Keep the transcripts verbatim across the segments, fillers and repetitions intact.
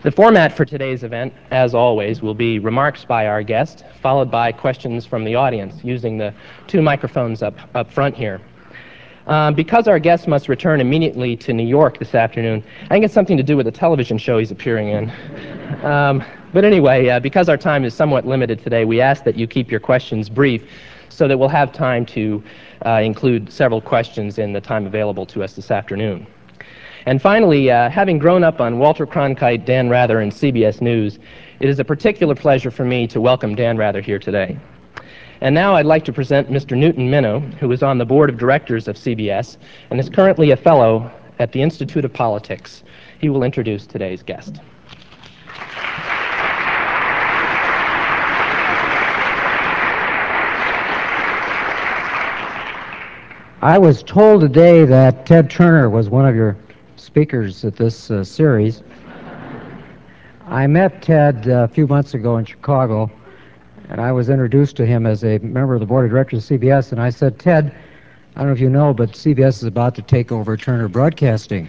The format for today's event, as always, will be remarks by our guest, followed by questions from the audience using the two microphones up, up front here. Um, because our guest must return immediately to New York this afternoon, I think it's something to do with the television show he's appearing in. Um, but anyway, uh, because our time is somewhat limited today, we ask that you keep your questions brief so that we'll have time to uh, include several questions in the time available to us this afternoon. And finally, uh, having grown up on Walter Cronkite, Dan Rather, and C B S News, it is a particular pleasure for me to welcome Dan Rather here today. And now I'd like to present Mister Newton Minow, who is on the board of directors of C B S and is currently a fellow at the Institute of Politics. He will introduce today's guest. I was told today that Ted Turner was one of your speakers at this uh, series. I met Ted uh, a few months ago in Chicago, and I was introduced to him as a member of the board of directors of C B S, and I said, Ted, I don't know if you know, but C B S is about to take over Turner Broadcasting.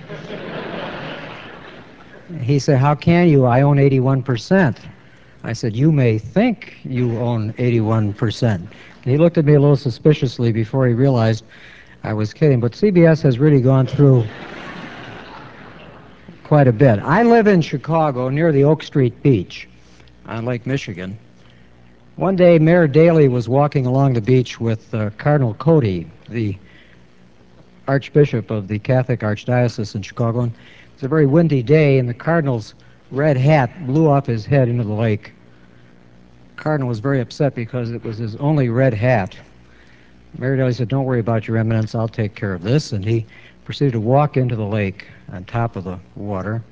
He said, how can you? I own eighty-one percent. I said, you may think you own eighty-one percent. And he looked at me a little suspiciously before he realized I was kidding, but C B S has really gone through quite a bit. I live in Chicago near the Oak Street Beach on Lake Michigan. One day, Mayor Daley was walking along the beach with uh, Cardinal Cody, the Archbishop of the Catholic Archdiocese in Chicago. And it was a very windy day, and the Cardinal's red hat blew off his head into the lake. The Cardinal was very upset because it was his only red hat. Mayor Daley said, don't worry about your eminence, I'll take care of this. And he proceeded to walk into the lake on top of the water.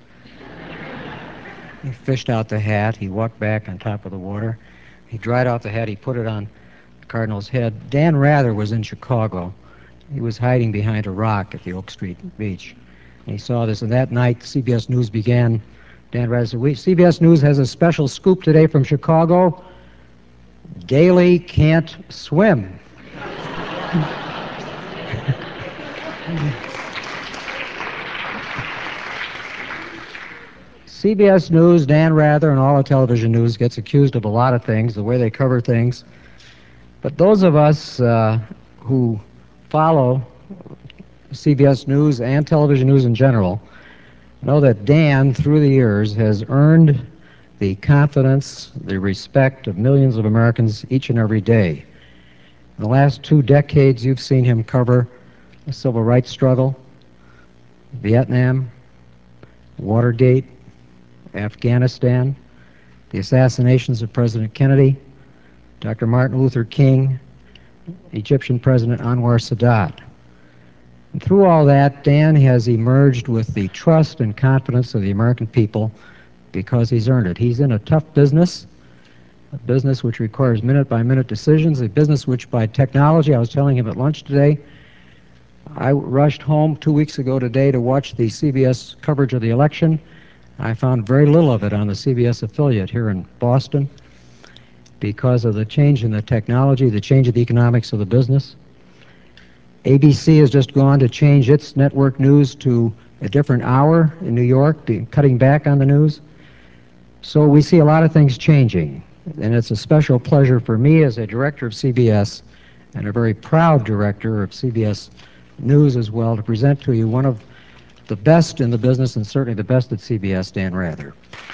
He fished out the hat, he walked back on top of the water. He dried out the hat, he put it on the Cardinal's head. Dan Rather was in Chicago. He was hiding behind a rock at the Oak Street Beach. And he saw this, and that night C B S News began. Dan Rather said, we, C B S News has a special scoop today from Chicago. Daley can't swim. C B S News, Dan Rather, and all of television news gets accused of a lot of things, the way they cover things. But those of us uh, who follow C B S News and television news in general know that Dan, through the years, has earned the confidence, the respect of millions of Americans each and every day. In the last two decades, you've seen him cover the civil rights struggle, Vietnam, Watergate, Afghanistan, the assassinations of President Kennedy, Doctor Martin Luther King, Egyptian President Anwar Sadat. And through all that, Dan has emerged with the trust and confidence of the American people because he's earned it. He's in a tough business, a business which requires minute-by-minute decisions, a business which by technology, I was telling him at lunch today, I rushed home two weeks ago today to watch the C B S coverage of the election. I found very little of it on the C B S affiliate here in Boston because of the change in the technology, the change of the economics of the business. A B C has just gone to change its network news to a different hour in New York, cutting back on the news. So we see a lot of things changing, and it's a special pleasure for me as a director of C B S and a very proud director of C B S News as well to present to you one of the best in the business and certainly the best at C B S, Dan Rather.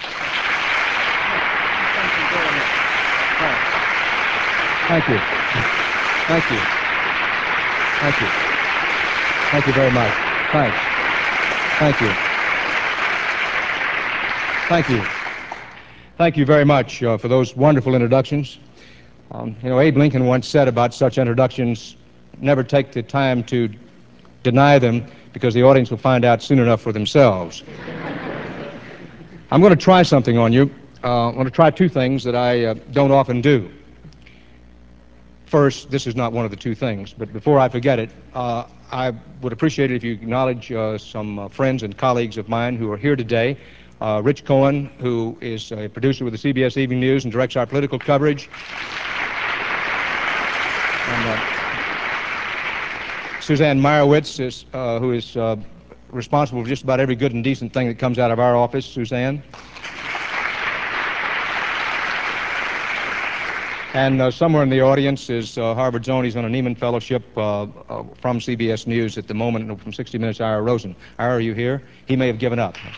Thank you. Thank you. Thank you. Thank you very much. Thanks. Thank you. Thank you. Thank you very much uh, for those wonderful introductions. Um, you know, Abe Lincoln once said about such introductions, never take the time to deny them because the audience will find out soon enough for themselves. I'm going to try something on you. Uh, I'm going to try two things that I uh, don't often do. First, this is not one of the two things, but before I forget it, uh, I would appreciate it if you acknowledge uh, some uh, friends and colleagues of mine who are here today. Uh, Rich Cohen, who is a producer with the C B S Evening News and directs our political coverage. And, uh, Suzanne Meyerowitz, is, uh, who is uh, responsible for just about every good and decent thing that comes out of our office. Suzanne. And uh, somewhere in the audience is uh, Harvard's own. He's on a Neiman Fellowship uh, uh, from C B S News at the moment, from sixty minutes, Ira Rosen. Ira, are you here? He may have given up.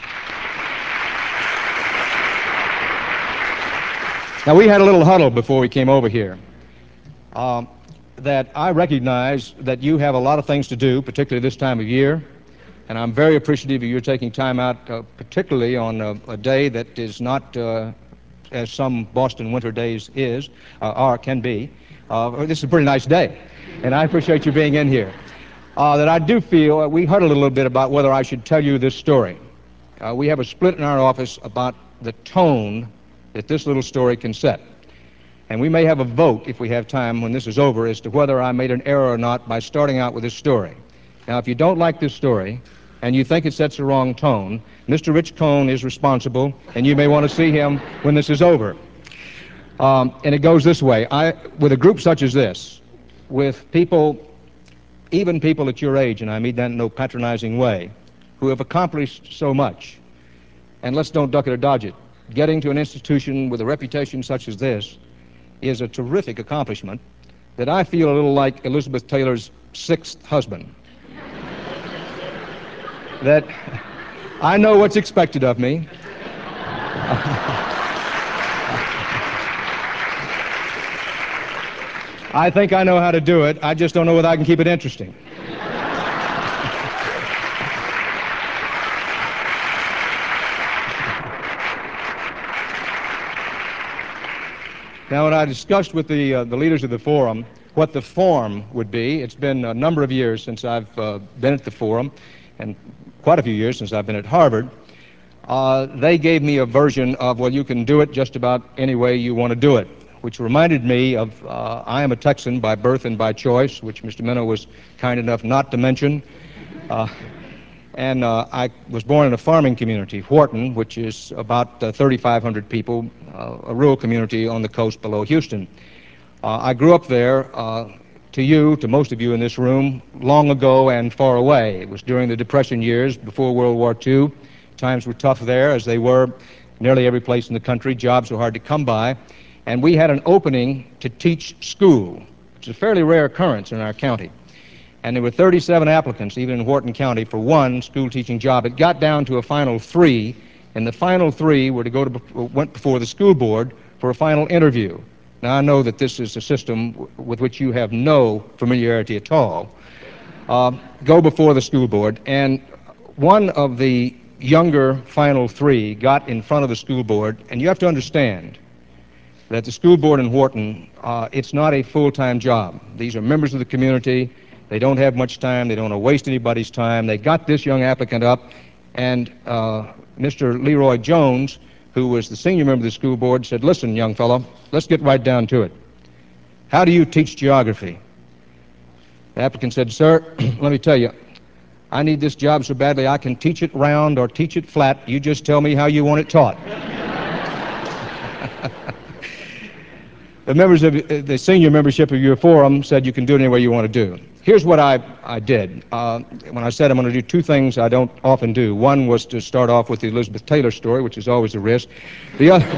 Now, we had a little huddle before we came over here. Uh, that I recognize that you have a lot of things to do, particularly this time of year, and I'm very appreciative of your taking time out, uh, particularly on a, a day that is not, uh, as some Boston winter days is, uh, or can be. Uh, this is a pretty nice day, and I appreciate you being in here. Uh, that I do feel, uh, we huddled a little bit about whether I should tell you this story. Uh, we have a split in our office about the tone that this little story can set. And we may have a vote, if we have time when this is over, as to whether I made an error or not by starting out with this story. Now, if you don't like this story and you think it sets the wrong tone, Mister Rich Cohn is responsible, and you may want to see him when this is over. Um, and it goes this way. I, with a group such as this, with people, even people at your age, and I mean that in no patronizing way, who have accomplished so much, and let's don't duck it or dodge it, getting to an institution with a reputation such as this is a terrific accomplishment that I feel a little like Elizabeth Taylor's sixth husband. That I know what's expected of me. I think I know how to do it. I just don't know whether I can keep it interesting. Now, when I discussed with the, uh, the leaders of the forum what the form would be, it's been a number of years since I've uh, been at the forum, and quite a few years since I've been at Harvard. Uh, they gave me a version of, well, you can do it just about any way you want to do it, which reminded me of uh, I am a Texan by birth and by choice, which Mister Minow was kind enough not to mention. Uh, And uh, I was born in a farming community, Wharton, which is about uh, thirty-five hundred people, uh, a rural community on the coast below Houston. Uh, I grew up there, uh, to you, to most of you in this room, long ago and far away. It was during the Depression years, before World War Two. Times were tough there, as they were nearly every place in the country. Jobs were hard to come by. And we had an opening to teach school, which is a fairly rare occurrence in our county. And there were thirty-seven applicants, even in Wharton County, for one school teaching job. It got down to a final three, and the final three were to go to, went before the school board for a final interview. Now, I know that this is a system w with which you have no familiarity at all. Uh, go before the school board, and one of the younger final three got in front of the school board, and you have to understand that the school board in Wharton, uh, it's not a full-time job. These are members of the community. They don't have much time. They don't want to waste anybody's time. They got this young applicant up, and uh, Mister Leroy Jones, who was the senior member of the school board, said, listen, young fellow, let's get right down to it. How do you teach geography? The applicant said, sir, let me tell you, I need this job so badly I can teach it round or teach it flat. You just tell me how you want it taught. The members of the senior membership of your forum said you can do it any way you want to do. Here's what I, I did. Uh, when I said I'm going to do two things I don't often do. One was to start off with the Elizabeth Taylor story, which is always a risk. The other,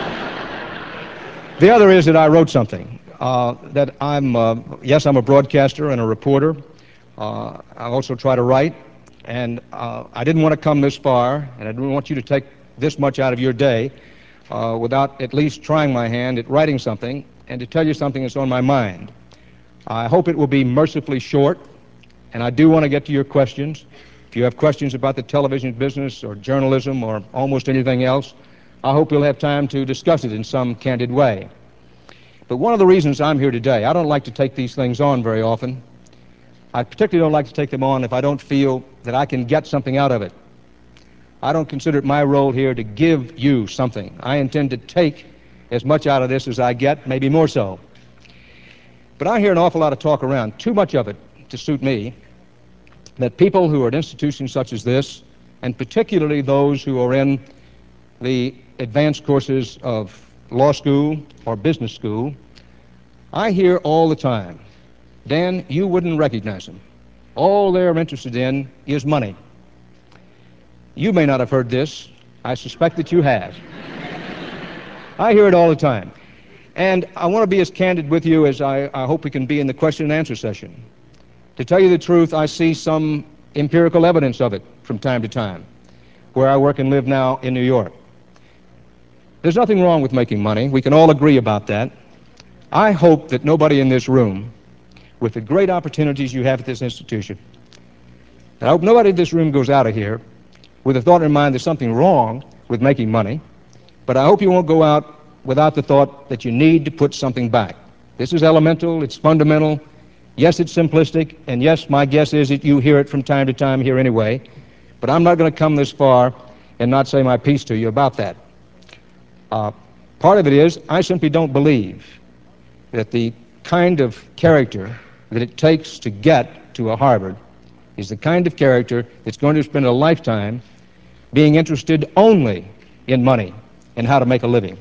the other is that I wrote something. Uh, that I'm, uh, yes, I'm a broadcaster and a reporter. Uh, I also try to write. And uh, I didn't want to come this far, and I didn't want you to take this much out of your day Uh, without at least trying my hand at writing something and to tell you something that's on my mind. I hope it will be mercifully short, and I do want to get to your questions. If you have questions about the television business or journalism or almost anything else, I hope you'll have time to discuss it in some candid way. But one of the reasons I'm here today, I don't like to take these things on very often. I particularly don't like to take them on if I don't feel that I can get something out of it. I don't consider it my role here to give you something. I intend to take as much out of this as I get, maybe more so. But I hear an awful lot of talk around, too much of it to suit me, that people who are at institutions such as this, and particularly those who are in the advanced courses of law school or business school, I hear all the time, Dan, you wouldn't recognize them. All they're interested in is money. You may not have heard this. I suspect that you have. I hear it all the time. And I want to be as candid with you as I, I hope we can be in the question and answer session. To tell you the truth, I see some empirical evidence of it from time to time, where I work and live now in New York. There's nothing wrong with making money. We can all agree about that. I hope that nobody in this room, with the great opportunities you have at this institution, I hope nobody in this room goes out of here with the thought in mind there's something wrong with making money, but I hope you won't go out without the thought that you need to put something back. This is elemental, it's fundamental. Yes, it's simplistic, and yes, my guess is that you hear it from time to time here anyway, but I'm not going to come this far and not say my piece to you about that. Uh, part of it is I simply don't believe that the kind of character that it takes to get to a Harvard is the kind of character that's going to spend a lifetime being interested only in money and how to make a living.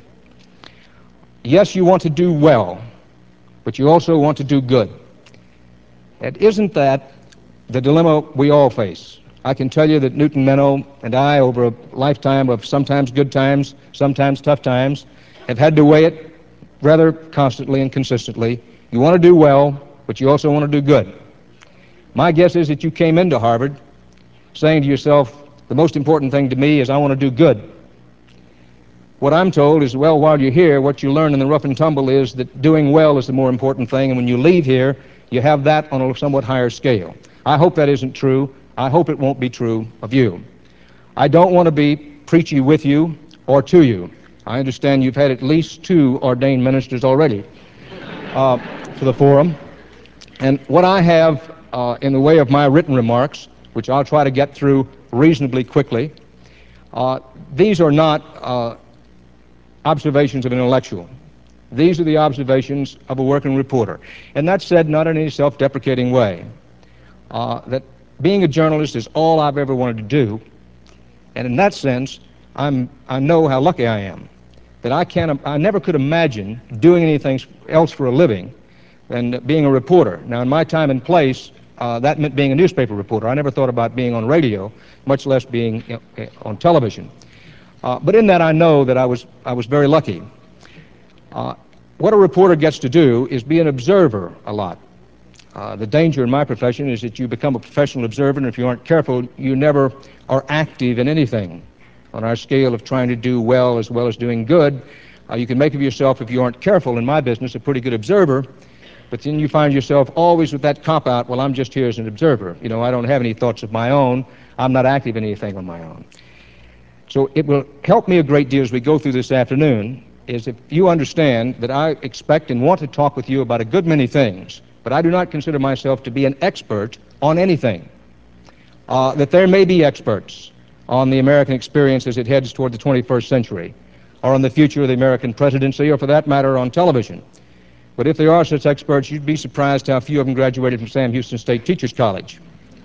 Yes, you want to do well, but you also want to do good. And isn't that the dilemma we all face? I can tell you that Newton Minow and I, over a lifetime of sometimes good times, sometimes tough times, have had to weigh it rather constantly and consistently. You want to do well, but you also want to do good. My guess is that you came into Harvard saying to yourself, the most important thing to me is I want to do good. What I'm told is, well, while you're here, what you learn in the rough and tumble is that doing well is the more important thing, and when you leave here, you have that on a somewhat higher scale. I hope that isn't true. I hope it won't be true of you. I don't want to be preachy with you or to you. I understand you've had at least two ordained ministers already uh, for the forum. And what I have uh, in the way of my written remarks, which I'll try to get through reasonably quickly, uh, these are not uh, observations of an intellectual. These are the observations of a working reporter. And that's said not in any self-deprecating way. Uh, that being a journalist is all I've ever wanted to do. And in that sense, I'm, I know how lucky I am. That I, can't, I never could imagine doing anything else for a living than being a reporter. Now, in my time and place, uh, that meant being a newspaper reporter. I never thought about being on radio, much less being you know, on television. Uh, but in that, I know that I was, I was very lucky. Uh, what a reporter gets to do is be an observer a lot. Uh, the danger in my profession is that you become a professional observer, and if you aren't careful, you never are active in anything. On our scale of trying to do well as well as doing good, uh, you can make of yourself, if you aren't careful in my business, a pretty good observer, but then you find yourself always with that cop-out, well, I'm just here as an observer. You know, I don't have any thoughts of my own. I'm not active in anything on my own. So it will help me a great deal as we go through this afternoon, is if you understand that I expect and want to talk with you about a good many things, but I do not consider myself to be an expert on anything. Uh, that there may be experts on the American experience as it heads toward the twenty-first century, or on the future of the American presidency, or for that matter on television. But if there are such experts, you'd be surprised how few of them graduated from Sam Houston State Teachers College.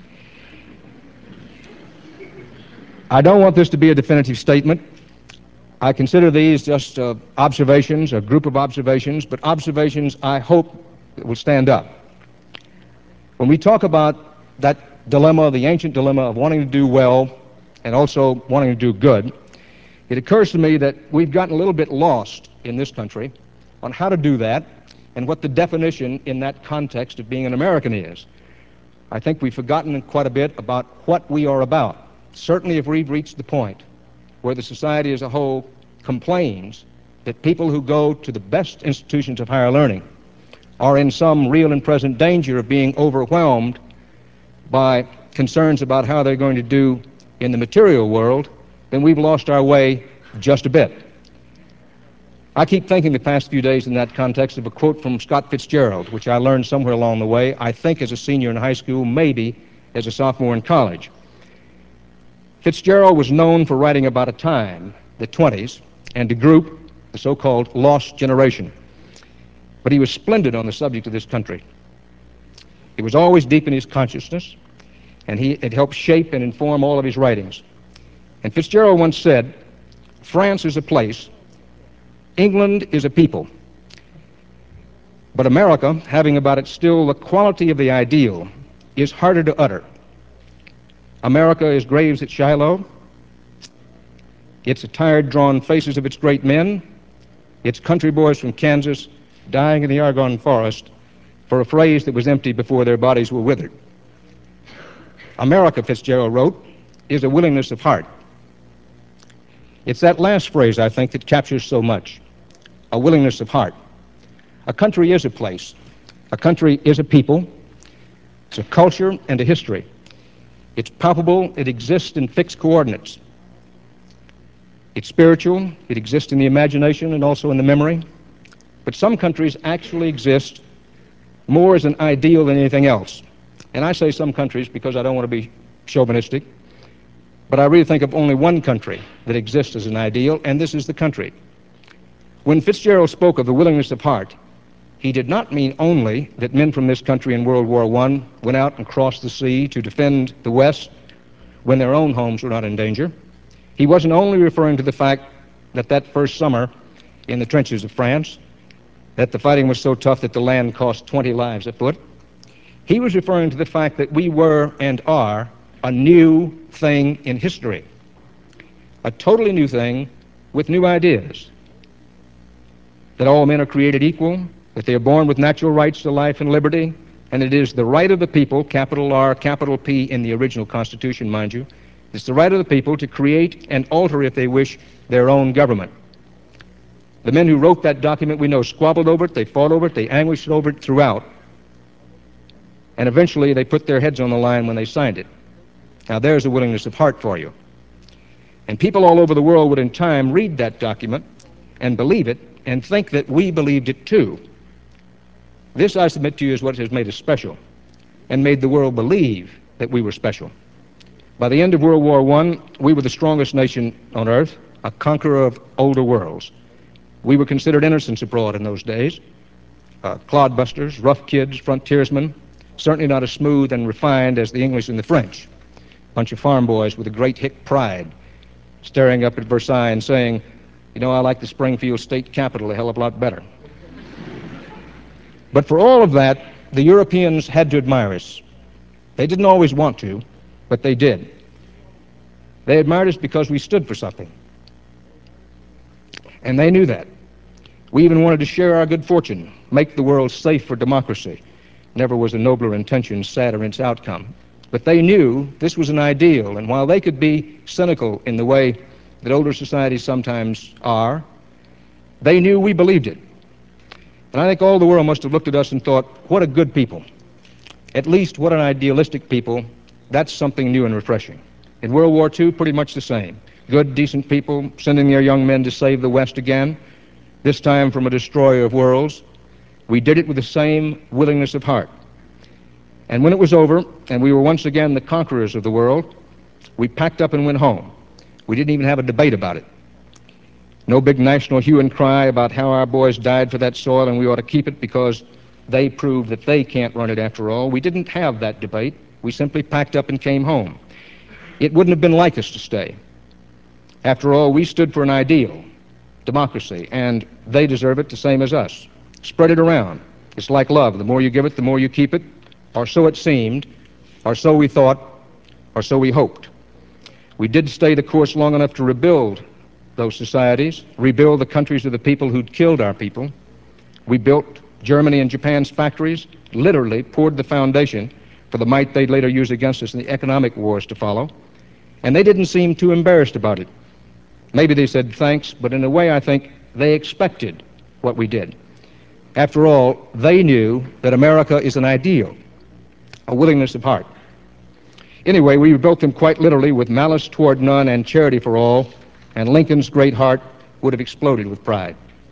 I don't want this to be a definitive statement. I consider these just uh, observations, a group of observations, but observations I hope will stand up. When we talk about that dilemma, the ancient dilemma of wanting to do well and also wanting to do good, it occurs to me that we've gotten a little bit lost in this country on how to do that and what the definition in that context of being an American is. I think we've forgotten quite a bit about what we are about. Certainly if we've reached the point where the society as a whole complains that people who go to the best institutions of higher learning are in some real and present danger of being overwhelmed by concerns about how they're going to do in the material world, then we've lost our way just a bit. I keep thinking the past few days in that context of a quote from Scott Fitzgerald, which I learned somewhere along the way, I think as a senior in high school, maybe as a sophomore in college. Fitzgerald was known for writing about a time, the twenties, and a group, the so-called lost generation. But he was splendid on the subject of this country. It was always deep in his consciousness, and he, it helped shape and inform all of his writings. And Fitzgerald once said, France is a place, England is a people, but America, having about it still the quality of the ideal, is harder to utter. America is graves at Shiloh, it's the tired, drawn faces of its great men, its country boys from Kansas dying in the Argonne forest for a phrase that was empty before their bodies were withered. America, Fitzgerald wrote, is a willingness of heart. It's that last phrase, I think, that captures so much, a willingness of heart. A country is a place. A country is a people. It's a culture and a history. It's palpable. It exists in fixed coordinates. It's spiritual. It exists in the imagination and also in the memory. But some countries actually exist more as an ideal than anything else. And I say some countries because I don't want to be chauvinistic, but I really think of only one country that exists as an ideal, and this is the country. When Fitzgerald spoke of the willingness of heart, he did not mean only that men from this country in World War One went out and crossed the sea to defend the West when their own homes were not in danger. He wasn't only referring to the fact that that first summer in the trenches of France, that the fighting was so tough that the land cost twenty lives afoot. He was referring to the fact that we were and are a new thing in history, a totally new thing with new ideas, that all men are created equal, that they are born with natural rights to life and liberty, and it is the right of the people, capital R, capital P in the original Constitution, mind you, it's the right of the people to create and alter, if they wish, their own government. The men who wrote that document, we know, squabbled over it, they fought over it, they anguished over it throughout, and eventually they put their heads on the line when they signed it. Now there's a willingness of heart for you. And people all over the world would in time read that document and believe it and think that we believed it too. This, I submit to you, is what has made us special and made the world believe that we were special. By the end of World War One, we were the strongest nation on earth, a conqueror of older worlds. We were considered innocents abroad in those days, uh, clodbusters, rough kids, frontiersmen, certainly not as smooth and refined as the English and the French. A bunch of farm boys with a great hick pride, staring up at Versailles and saying, you know, I like the Springfield state capitol a hell of a lot better. But for all of that, the Europeans had to admire us. They didn't always want to, but they did. They admired us because we stood for something. And they knew that. We even wanted to share our good fortune, make the world safe for democracy. Never was a nobler intention sadder in its outcome. But they knew this was an ideal, and while they could be cynical in the way that older societies sometimes are, they knew we believed it. And I think all the world must have looked at us and thought, what a good people. At least what an idealistic people. That's something new and refreshing. In World War Two, pretty much the same. Good, decent people sending their young men to save the West again, this time from a destroyer of worlds. We did it with the same willingness of heart. And when it was over, and we were once again the conquerors of the world, we packed up and went home. We didn't even have a debate about it. No big national hue and cry about how our boys died for that soil and we ought to keep it because they proved that they can't run it after all. We didn't have that debate. We simply packed up and came home. It wouldn't have been like us to stay. After all, we stood for an ideal, democracy, and they deserve it the same as us. Spread it around. It's like love. The more you give it, the more you keep it. Or so it seemed, or so we thought, or so we hoped. We did stay the course long enough to rebuild those societies, rebuild the countries of the people who'd killed our people. We built Germany and Japan's factories, literally poured the foundation for the might they'd later use against us in the economic wars to follow. And they didn't seem too embarrassed about it. Maybe they said thanks, but in a way I think they expected what we did. After all, they knew that America is an ideal, a willingness of heart. Anyway, we built them quite literally with malice toward none and charity for all, and Lincoln's great heart would have exploded with pride.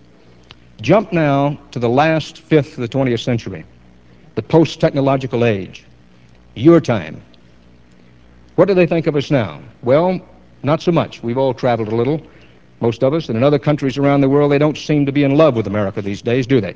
Jump now to the last fifth of the twentieth century, the post-technological age, your time. What do they think of us now? Well, not so much. We've all traveled a little, most of us, and in other countries around the world, they don't seem to be in love with America these days, do they?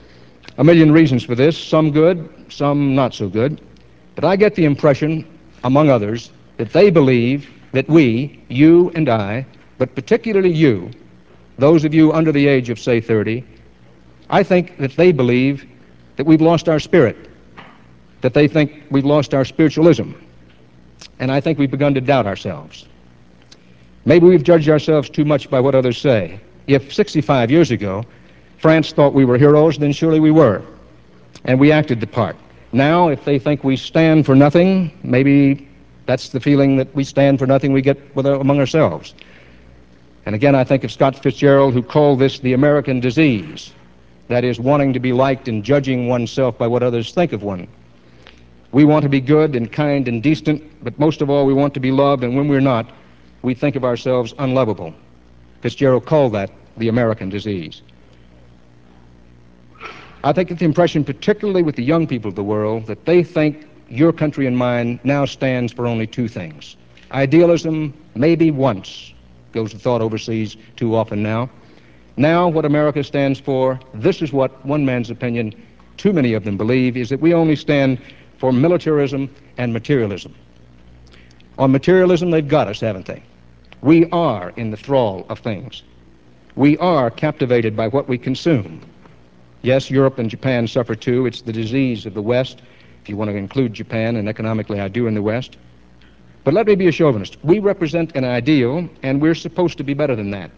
A million reasons for this, some good, some not so good. But I get the impression, among others, that they believe that we, you and I, but particularly you, those of you under the age of, say, thirty, I think that they believe that we've lost our spirit, that they think we've lost our spiritualism, and I think we've begun to doubt ourselves. Maybe we've judged ourselves too much by what others say, If sixty-five years ago France thought we were heroes, then surely we were, and we acted the part. Now, if they think we stand for nothing, maybe that's the feeling that we stand for nothing we get with, uh, among ourselves. And again, I think of Scott Fitzgerald, who called this the American disease, that is, wanting to be liked and judging oneself by what others think of one. We want to be good and kind and decent, but most of all, we want to be loved, and when we're not, we think of ourselves unlovable. Fitzgerald called that the American disease. I think it's the impression, particularly with the young people of the world, that they think your country and mine now stands for only two things. Idealism, maybe once, goes the thought overseas too often now. Now what America stands for, this is what one man's opinion, too many of them believe, is that we only stand for militarism and materialism. On materialism, they've got us, haven't they? We are in the thrall of things. We are captivated by what we consume. Yes, Europe and Japan suffer too. It's the disease of the West, if you want to include Japan, and economically I do in the West. But let me be a chauvinist. We represent an ideal, and we're supposed to be better than that.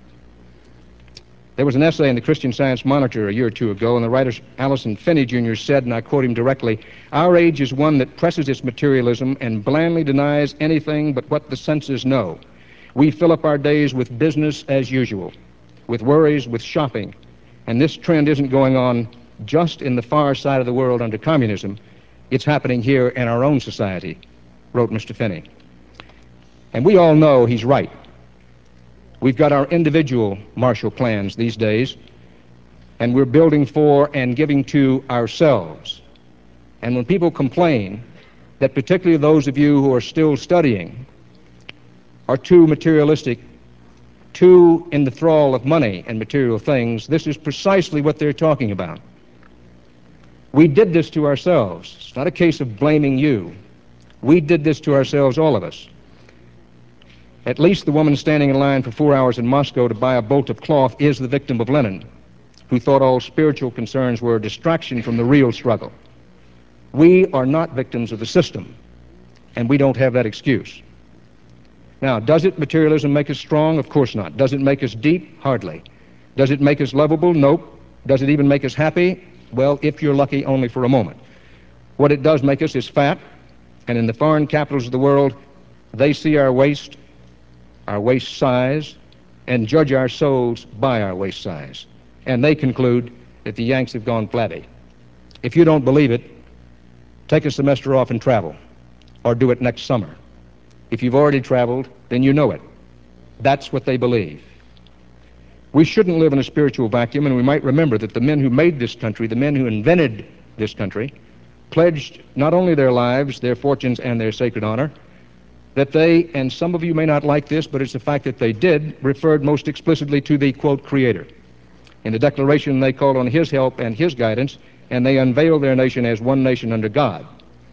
There was an essay in the Christian Science Monitor a year or two ago, and the writer Allison Finney Junior said, and I quote him directly, "Our age is one that presses its materialism and blandly denies anything but what the senses know. We fill up our days with business as usual, with worries, with shopping. And this trend isn't going on just in the far side of the world under communism. It's happening here in our own society," wrote Mister Finney. And we all know he's right. We've got our individual Marshall Plans these days, and we're building for and giving to ourselves. And when people complain that particularly those of you who are still studying are too materialistic, too in the thrall of money and material things, this is precisely what they're talking about. We did this to ourselves. It's not a case of blaming you. We did this to ourselves, all of us. At least the woman standing in line for four hours in Moscow to buy a bolt of cloth is the victim of Lenin, who thought all spiritual concerns were a distraction from the real struggle. We are not victims of the system, and we don't have that excuse. Now, does it, materialism, make us strong? Of course not. Does it make us deep? Hardly. Does it make us lovable? Nope. Does it even make us happy? Well, if you're lucky, only for a moment. What it does make us is fat, and in the foreign capitals of the world, they see our waist, our waist size, and judge our souls by our waist size. And they conclude that the Yanks have gone flabby. If you don't believe it, take a semester off and travel, or do it next summer. If you've already traveled, then you know it. That's what they believe. We shouldn't live in a spiritual vacuum, and we might remember that the men who made this country, the men who invented this country, pledged not only their lives, their fortunes, and their sacred honor, that they, and some of you may not like this, but it's a fact that they did, referred most explicitly to the, quote, Creator. In the Declaration, they called on His help and His guidance, and they unveiled their nation as one nation under God.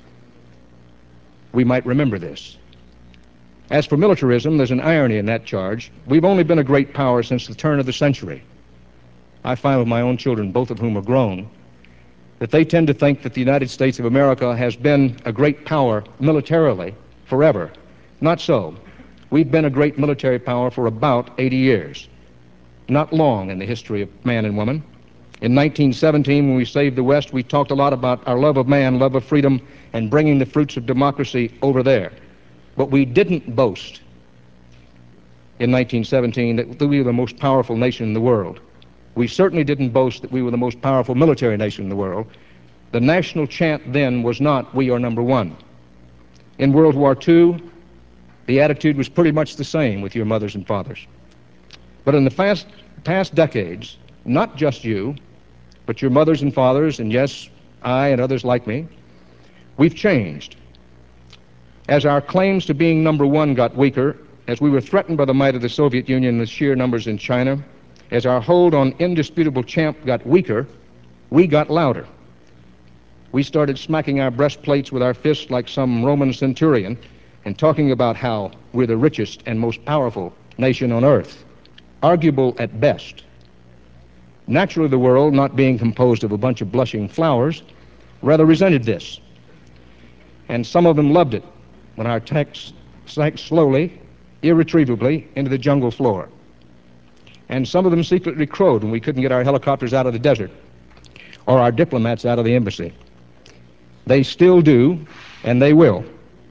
We might remember this. As for militarism, there's an irony in that charge. We've only been a great power since the turn of the century. I find with my own children, both of whom are grown, that they tend to think that the United States of America has been a great power militarily forever. Not so. We've been a great military power for about eighty years. Not long in the history of man and woman. In nineteen seventeen, when we saved the West, we talked a lot about our love of man, love of freedom, and bringing the fruits of democracy over there. But we didn't boast in nineteen seventeen that we were the most powerful nation in the world. We certainly didn't boast that we were the most powerful military nation in the world. The national chant then was not, "We are number one." In World War Two, the attitude was pretty much the same with your mothers and fathers. But in the past, past decades, not just you, but your mothers and fathers, and yes, I and others like me, we've changed. As our claims to being number one got weaker, as we were threatened by the might of the Soviet Union and the sheer numbers in China, as our hold on indisputable champ got weaker, we got louder. We started smacking our breastplates with our fists like some Roman centurion and talking about how we're the richest and most powerful nation on earth, arguable at best. Naturally, the world, not being composed of a bunch of blushing flowers, rather resented this. And some of them loved it when our tanks sank slowly, irretrievably into the jungle floor. and some of them secretly crowed when we couldn't get our helicopters out of the desert or our diplomats out of the embassy. They still do, and they will.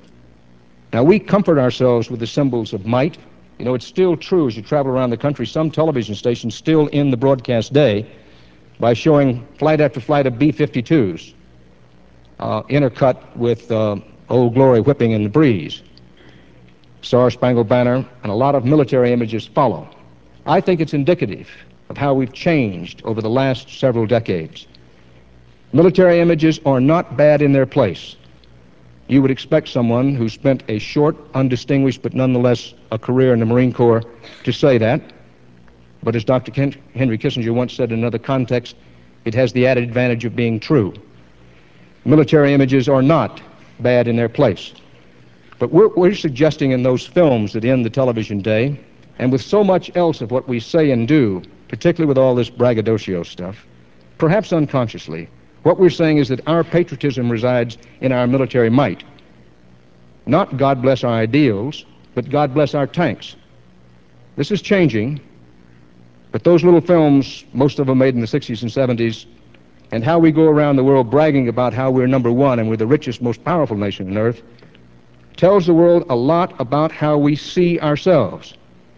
Now, we comfort ourselves with the symbols of might. You know, it's still true as you travel around the country, some television stations still end the broadcast day by showing flight after flight of B fifty-twos, uh, intercut with uh, Old Glory whipping in the breeze, Star Spangled Banner, and a lot of military images follow. I think it's indicative of how we've changed over the last several decades. Military images are not bad in their place. You would expect someone who spent a short, undistinguished, but nonetheless a career in the Marine Corps to say that. But as Doctor Ken- Henry Kissinger once said in another context, it has the added advantage of being true. Military images are not bad in their place. But we're, we're suggesting in those films that end the television day, and with so much else of what we say and do, particularly with all this braggadocio stuff, perhaps unconsciously, what we're saying is that our patriotism resides in our military might. Not God bless our ideals, but God bless our tanks. This is changing, but those little films, most of them made in the sixties and seventies, and how we go around the world bragging about how we're number one and we're the richest, most powerful nation on earth, tells the world a lot about how we see ourselves.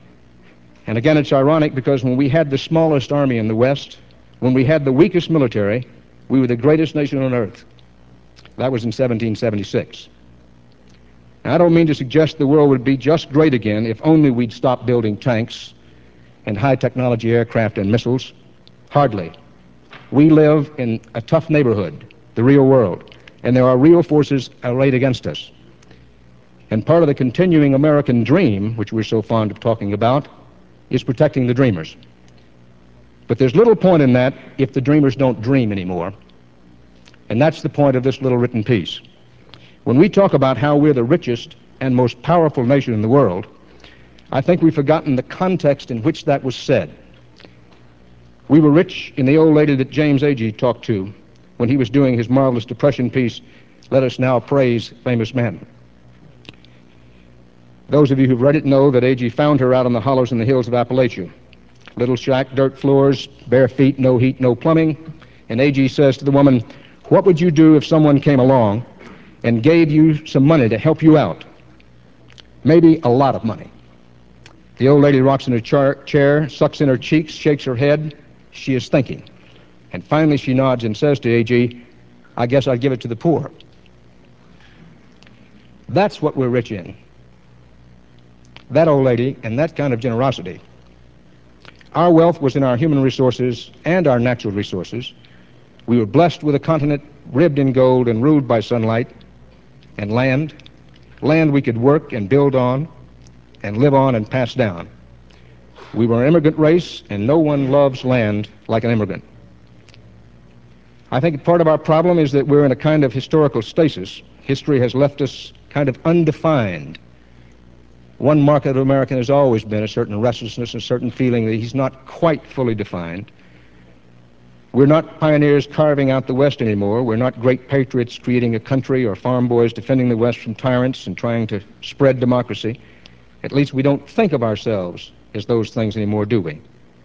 And again, it's ironic because when we had the smallest army in the West, when we had the weakest military, we were the greatest nation on earth. That was in seventeen seventy-six. Now, I don't mean to suggest the world would be just great again if only we'd stop building tanks and high-technology aircraft and missiles. Hardly. We live in a tough neighborhood, the real world, and there are real forces arrayed against us. And part of the continuing American dream, which we're so fond of talking about, is protecting the dreamers. But there's little point in that if the dreamers don't dream anymore. And that's the point of this little written piece. When we talk about how we're the richest and most powerful nation in the world, I think we've forgotten the context in which that was said. We were rich in the old lady that James Agee talked to when he was doing his marvelous Depression piece, Let Us Now Praise Famous Men. Those of you who've read it know that Agee found her out on the hollows in the hills of Appalachia. Little shack, dirt floors, bare feet, no heat, no plumbing. And Agee says to the woman, what would you do if someone came along and gave you some money to help you out? Maybe a lot of money. The old lady rocks in her char- chair, sucks in her cheeks, shakes her head. She is thinking. And finally she nods and says to Agee, I guess I'd give it to the poor. That's what we're rich in. That old lady and that kind of generosity. Our wealth was in our human resources and our natural resources. We were blessed with a continent ribbed in gold and ruled by sunlight and land, land we could work and build on and live on and pass down. We were an immigrant race, and no one loves land like an immigrant. I think part of our problem is that we're in a kind of historical stasis. History has left us kind of undefined. One mark of American has always been a certain restlessness, a certain feeling that he's not quite fully defined. We're not pioneers carving out the West anymore. We're not great patriots creating a country or farm boys defending the West from tyrants and trying to spread democracy. At least we don't think of ourselves as those things anymore, do we?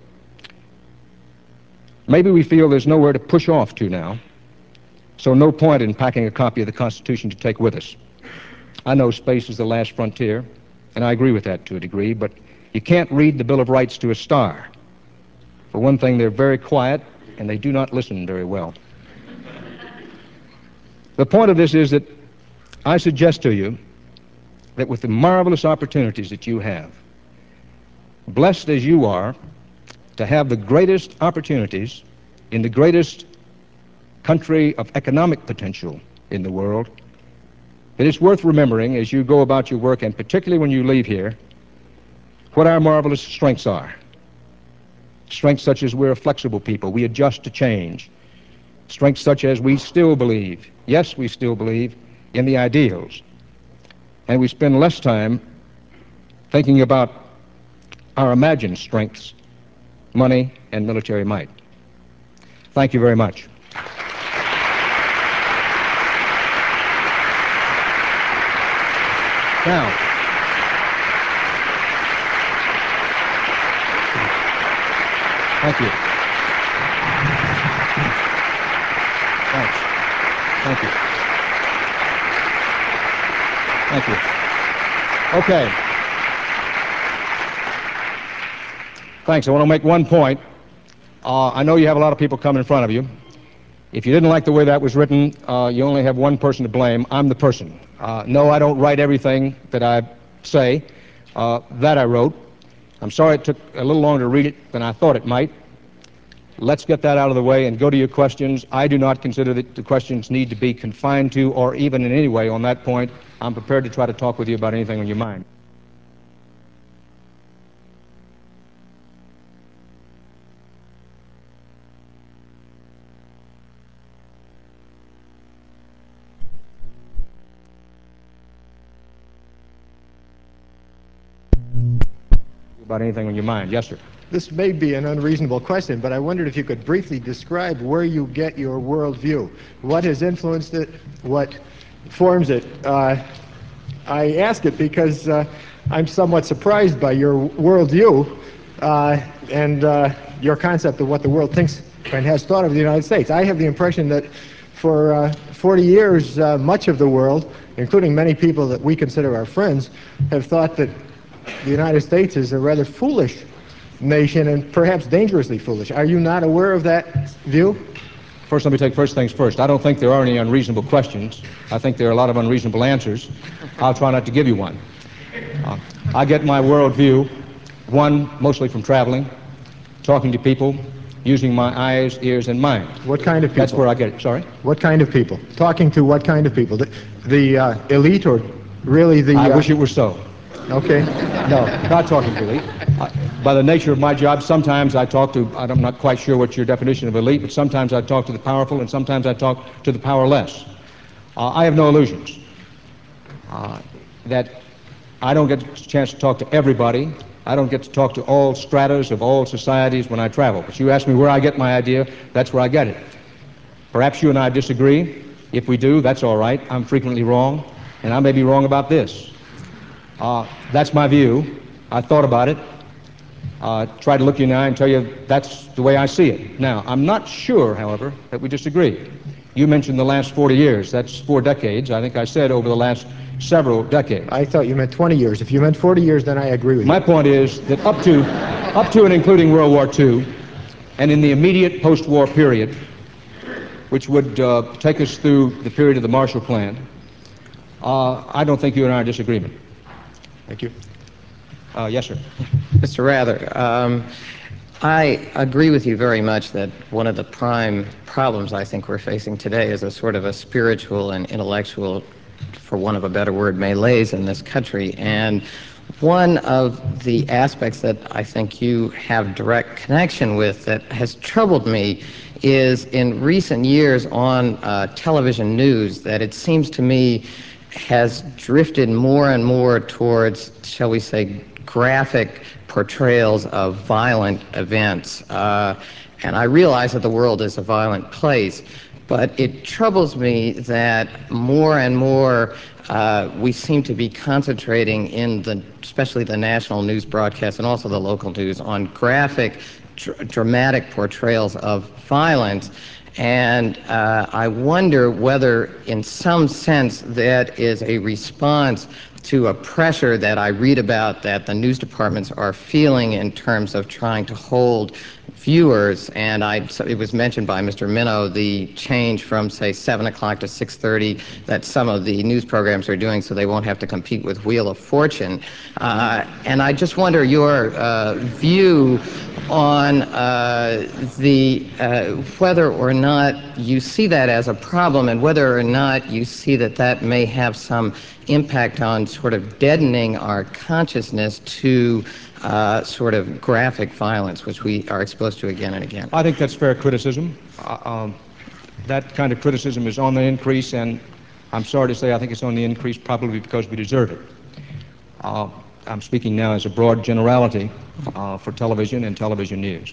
Maybe we feel there's nowhere to push off to now, so no point in packing a copy of the Constitution to take with us. I know space is the last frontier, and I agree with that to a degree, but you can't read the Bill of Rights to a star. For one thing, they're very quiet, and they do not listen very well. The point of this is that I suggest to you that with the marvelous opportunities that you have, blessed as you are to have the greatest opportunities in the greatest country of economic potential in the world, it is worth remembering as you go about your work, and particularly when you leave here, what our marvelous strengths are. Strengths such as we're a flexible people, we adjust to change. Strengths such as we still believe, yes, we still believe in the ideals. And we spend less time thinking about our imagined strengths, money, and military might. Thank you very much. Now, Thank you. Thanks. Thank you. Thank you. Okay. Thanks. I want to make one point. Uh, I know you have a lot of people coming in front of you. If you didn't like the way that was written, uh, you only have one person to blame. I'm the person. Uh, no, I don't write everything that I say. Uh, that I wrote. I'm sorry it took a little longer to read it than I thought it might. Let's get that out of the way and go to your questions. I do not consider that the questions need to be confined to or even in any way on that point. I'm prepared to try to talk with you about anything on your mind. About anything on your mind. Yes, sir. This may be an unreasonable question, but I wondered if you could briefly describe where you get your worldview. What has influenced it? What forms it? Uh, I ask it because uh, I'm somewhat surprised by your worldview uh, and uh, your concept of what the world thinks and has thought of the United States. I have the impression that for uh, forty years, uh, much of the world, including many people that we consider our friends, have thought that the United States is a rather foolish nation and perhaps dangerously foolish. Are you not aware of that view? First, let me take first things first. I don't think there are any unreasonable questions. I think there are a lot of unreasonable answers. I'll try not to give you one. Uh, I get my worldview, one, mostly from traveling, talking to people, using my eyes, ears, and mind. What kind of people? That's where I get it. Sorry? What kind of people? Talking to what kind of people? The, the uh, elite or really the... I uh, wish it were so. Okay. No, not talking to elite. Uh, by the nature of my job, sometimes I talk to, I'm not quite sure what your definition of elite, but sometimes I talk to the powerful and sometimes I talk to the powerless. Uh, I have no illusions uh, that I don't get a chance to talk to everybody. I don't get to talk to all stratas of all societies when I travel. But you ask me where I get my idea, that's where I get it. Perhaps you and I disagree. If we do, that's all right. I'm frequently wrong, and I may be wrong about this. Uh, that's my view. I thought about it. Uh, try to look you in the eye and tell you that's the way I see it. Now, I'm not sure, however, that we disagree. You mentioned the last forty years. That's four decades. I think I said over the last several decades. I thought you meant twenty years. If you meant forty years, then I agree with My you. My point is that up to, up to and including World War Two, and in the immediate post-war period, which would uh, take us through the period of the Marshall Plan, uh, I don't think you and I are in disagreement. Thank you. Uh, yes, sir. Mister Rather, um, I agree with you very much that one of the prime problems I think we're facing today is a sort of a spiritual and intellectual, for want of a better word, malaise in this country. And one of the aspects that I think you have direct connection with that has troubled me is in recent years on uh, television news that it seems to me has drifted more and more towards, shall we say, graphic portrayals of violent events. Uh, and I realize that the world is a violent place, but it troubles me that more and more uh, we seem to be concentrating in the, especially the national news broadcasts and also the local news, on graphic, dr- dramatic portrayals of violence. And uh, I wonder whether, in some sense, that is a response to a pressure that I read about that the news departments are feeling in terms of trying to hold viewers. And I, so it was mentioned by Mister Minow, the change from, say, seven o'clock to six thirty that some of the news programs are doing so they won't have to compete with Wheel of Fortune. Uh, and I just wonder your uh, view on uh, the uh, whether or not you see that as a problem and whether or not you see that that may have some impact on sort of deadening our consciousness to uh, sort of graphic violence, which we are exposed to again and again. I think that's fair criticism. Uh, um, that kind of criticism is on the increase, and I'm sorry to say I think it's on the increase probably because we deserve it. Uh, I'm speaking now as a broad generality uh, for television and television news.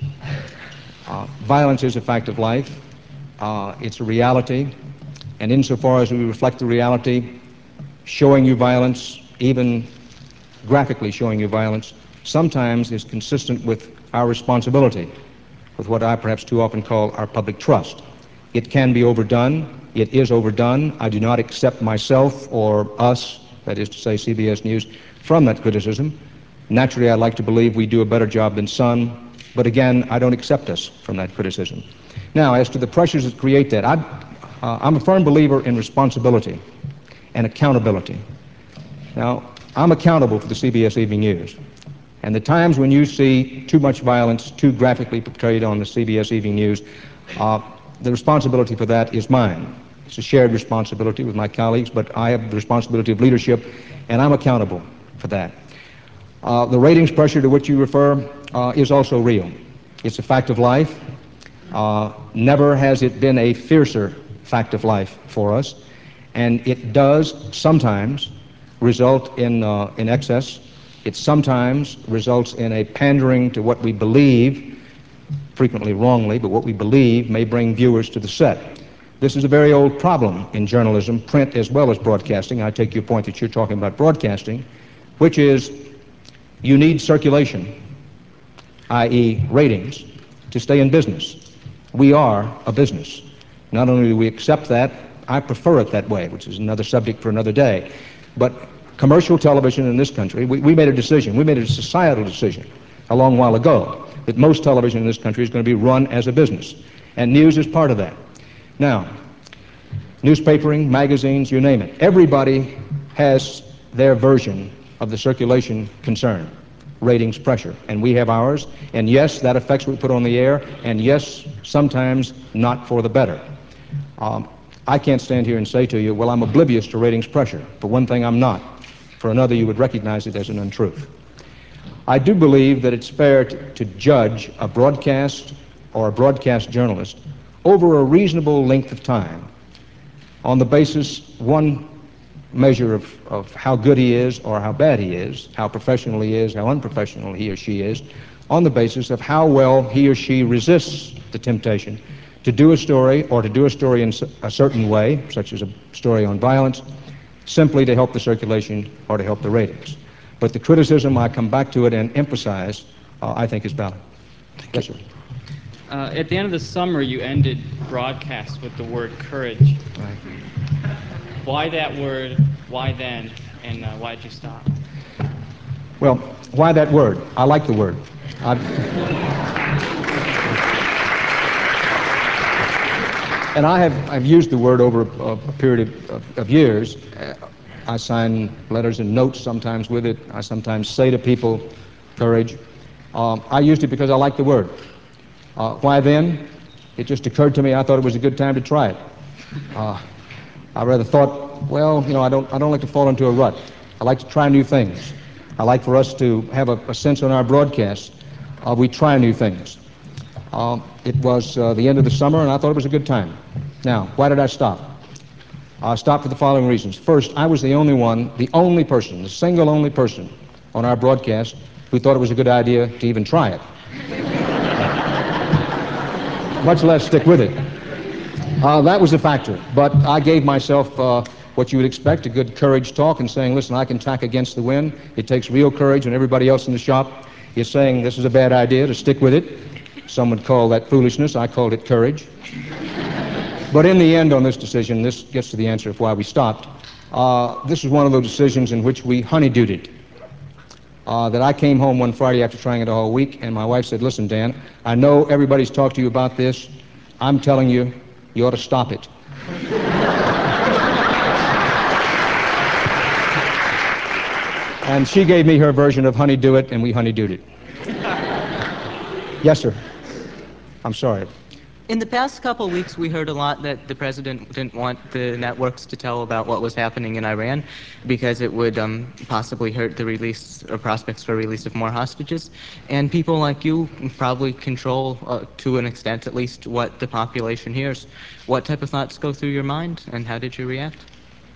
Uh, violence is a fact of life. Uh, it's a reality, and insofar as we reflect the reality, showing you violence, even graphically showing you violence, sometimes is consistent with our responsibility with what I perhaps too often call our public trust. It can be overdone. It is overdone. I do not accept myself or us, that is to say C B S News, from that criticism. Naturally, I'd like to believe we do a better job than some, but again, I don't accept us from that criticism. Now, as to the pressures that create that, I, uh, I'm a firm believer in responsibility and accountability. Now, I'm accountable for the C B S Evening News, and the times when you see too much violence too graphically portrayed on the C B S Evening News, uh, the responsibility for that is mine. It's a shared responsibility with my colleagues, but I have the responsibility of leadership, and I'm accountable for that. Uh, the ratings pressure to which you refer uh, is also real. It's a fact of life. Uh, never has it been a fiercer fact of life for us, and it does sometimes result in, uh, in excess. It sometimes results in a pandering to what we believe, frequently wrongly, but what we believe may bring viewers to the set. This is a very old problem in journalism, print as well as broadcasting. I take your point that you're talking about broadcasting, which is you need circulation, that is ratings, to stay in business. We are a business. Not only do we accept that, I prefer it that way, which is another subject for another day. But commercial television in this country, we, we made a decision, we made a societal decision a long while ago that most television in this country is going to be run as a business. And news is part of that. Now, newspapering, magazines, you name it, everybody has their version of the circulation concern, ratings pressure, and we have ours, and yes, that affects what we put on the air, and yes, sometimes not for the better. Um, I can't stand here and say to you, well, I'm oblivious to ratings pressure. For one thing, I'm not. For another, you would recognize it as an untruth. I do believe that it's fair to, to judge a broadcast or a broadcast journalist over a reasonable length of time on the basis, one measure of, of how good he is or how bad he is, how professional he is, how unprofessional he or she is, on the basis of how well he or she resists the temptation to do a story or to do a story in a certain way, such as a story on violence, simply to help the circulation or to help the ratings. But the criticism, I come back to it and emphasize, uh, I think is valid. Yes, sir. Uh, at the end of the summer, you ended broadcast with the word courage. Right. Why that word? Why then? And uh, why did you stop? Well, why that word? I like the word. I've and I have I've used the word over a, a period of, of, of years. Uh, I sign letters and notes sometimes with it. I sometimes say to people, courage. Uh, I used it because I like the word. Uh, why then? It just occurred to me I thought it was a good time to try it. Uh, I rather thought, well, you know, I don't, I don't like to fall into a rut. I like to try new things. I like for us to have a, a sense on our broadcasts of we try new things. Uh, it was uh, the end of the summer, and I thought it was a good time. Now, why did I stop? I stopped for the following reasons. First, I was the only one, the only person, the single only person on our broadcast who thought it was a good idea to even try it, much less stick with it. Uh, that was a factor, but I gave myself uh, what you would expect, a good courage talk and saying, listen, I can tack against the wind. It takes real courage when everybody else in the shop is saying this is a bad idea, to stick with it. Some would call that foolishness. I called it courage. But in the end on this decision, this gets to the answer of why we stopped. Uh, this was one of those decisions in which we honeydewed it. Uh, that I came home one Friday after trying it a whole week, and my wife said, listen, Dan, I know everybody's talked to you about this. I'm telling you, you ought to stop it. And she gave me her version of honeydew it, and we honeydewed it. Yes, sir. I'm sorry. In the past couple of weeks, we heard a lot that the president didn't want the networks to tell about what was happening in Iran because it would um, possibly hurt the release or prospects for release of more hostages. And people like you probably control, uh, to an extent at least, what the population hears. What type of thoughts go through your mind, and how did you react?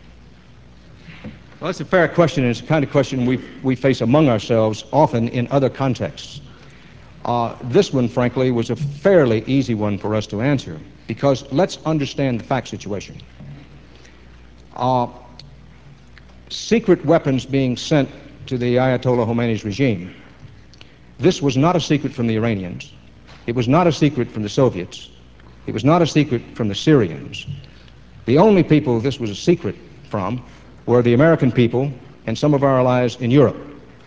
Well, that's a fair question, and it's the kind of question we, we face among ourselves often in other contexts. Uh, this one, frankly, was a fairly easy one for us to answer, because let's understand the fact situation. Uh, secret weapons being sent to the Ayatollah Khomeini's regime, this was not a secret from the Iranians. It was not a secret from the Soviets. It was not a secret from the Syrians. The only people this was a secret from were the American people and some of our allies in Europe.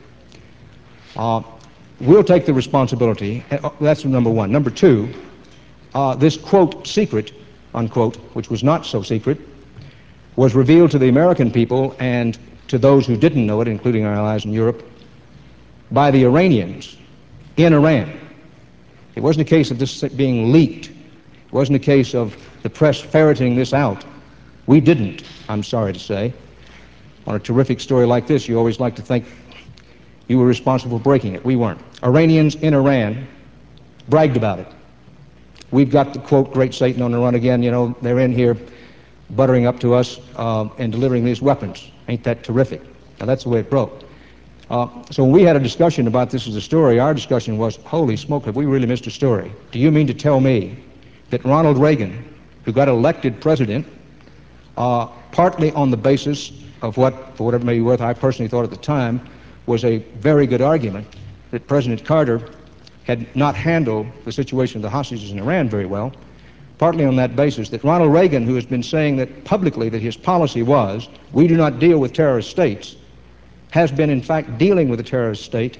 Uh, we'll take the responsibility. Uh, that's number one. Number two, uh, this, quote, secret, unquote, which was not so secret, was revealed to the American people and to those who didn't know it, including our allies in Europe, by the Iranians in Iran. It wasn't a case of this being leaked. It wasn't a case of the press ferreting this out. We didn't, I'm sorry to say. On a terrific story like this, you always like to think you were responsible for breaking it. We weren't. Iranians in Iran bragged about it. We've got the, quote, great Satan on the run again. You know, they're in here buttering up to us uh, and delivering these weapons. Ain't that terrific? Now, that's the way it broke. Uh, so when we had a discussion about this as a story, our discussion was, holy smoke, have we really missed a story? Do you mean to tell me that Ronald Reagan, who got elected president, uh, partly on the basis of what, for whatever it may be worth, I personally thought at the time, was a very good argument that President Carter had not handled the situation of the hostages in Iran very well, partly on that basis, that Ronald Reagan, who has been saying that publicly that his policy was, we do not deal with terrorist states, has been in fact dealing with a terrorist state,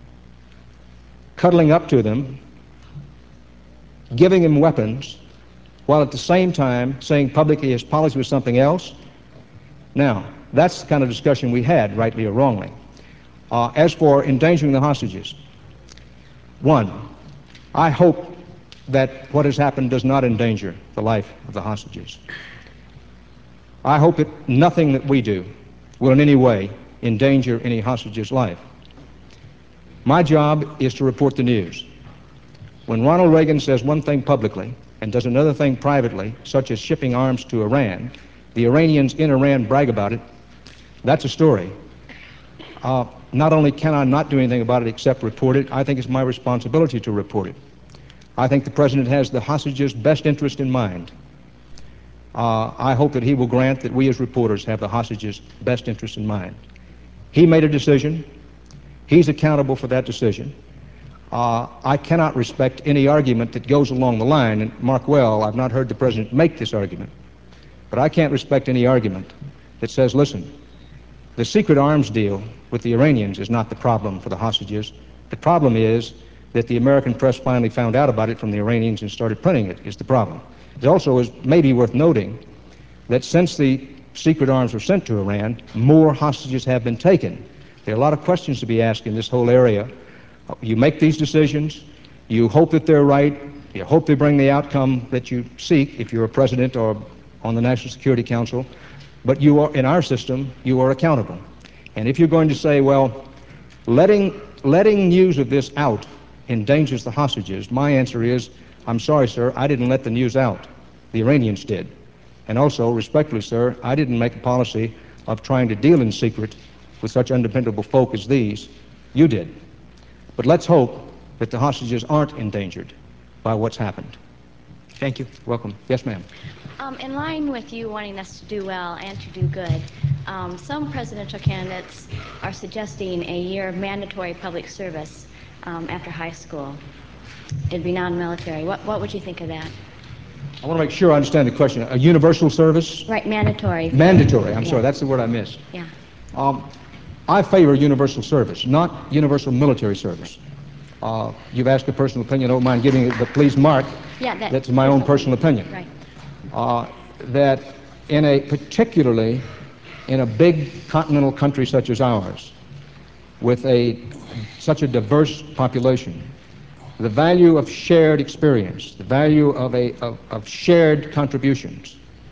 cuddling up to them, giving them weapons, while at the same time saying publicly his policy was something else. Now, that's the kind of discussion we had, rightly or wrongly. Uh, as for endangering the hostages, one, I hope that what has happened does not endanger the life of the hostages. I hope that nothing that we do will in any way endanger any hostage's life. My job is to report the news. When Ronald Reagan says one thing publicly and does another thing privately, such as shipping arms to Iran, the Iranians in Iran brag about it, that's a story. Uh, not only can I not do anything about it except report it, I think it's my responsibility to report it. I think the President has the hostages' best interest in mind. Uh, I hope that he will grant that we as reporters have the hostages' best interest in mind. He made a decision. He's accountable for that decision. Uh, I cannot respect any argument that goes along the line, and mark well, I've not heard the President make this argument, but I can't respect any argument that says, listen, the secret arms deal with the Iranians is not the problem for the hostages. The problem is that the American press finally found out about it from the Iranians and started printing it is the problem. It also is maybe worth noting that since the secret arms were sent to Iran, more hostages have been taken. There are a lot of questions to be asked in this whole area. You make these decisions, you hope that they're right, you hope they bring the outcome that you seek if you're a president or on the National Security Council, but you are, in our system, you are accountable. And if you're going to say, well, letting, letting news of this out endangers the hostages, my answer is, I'm sorry, sir, I didn't let the news out. The Iranians did. And also, respectfully, sir, I didn't make a policy of trying to deal in secret with such undependable folk as these. You did. But let's hope that the hostages aren't endangered by what's happened. Thank you. Welcome. Yes, ma'am. Um, in line with you wanting us to do well and to do good, um, some presidential candidates are suggesting a year of mandatory public service um, after high school. It'd be non-military. What, what would you think of that? I want to make sure I understand the question. A universal service? Right, mandatory. Mandatory. I'm yeah. sorry, that's the word I missed. Yeah. Um, I favor universal service, not universal military service. Uh, you've asked a personal opinion. I don't mind giving it, but please mark yeah, that, that's my own personal opinion. Right. Uh, that in a particularly in a big continental country such as ours, with a such a diverse population, the value of shared experience, the value of a of, of shared contributions,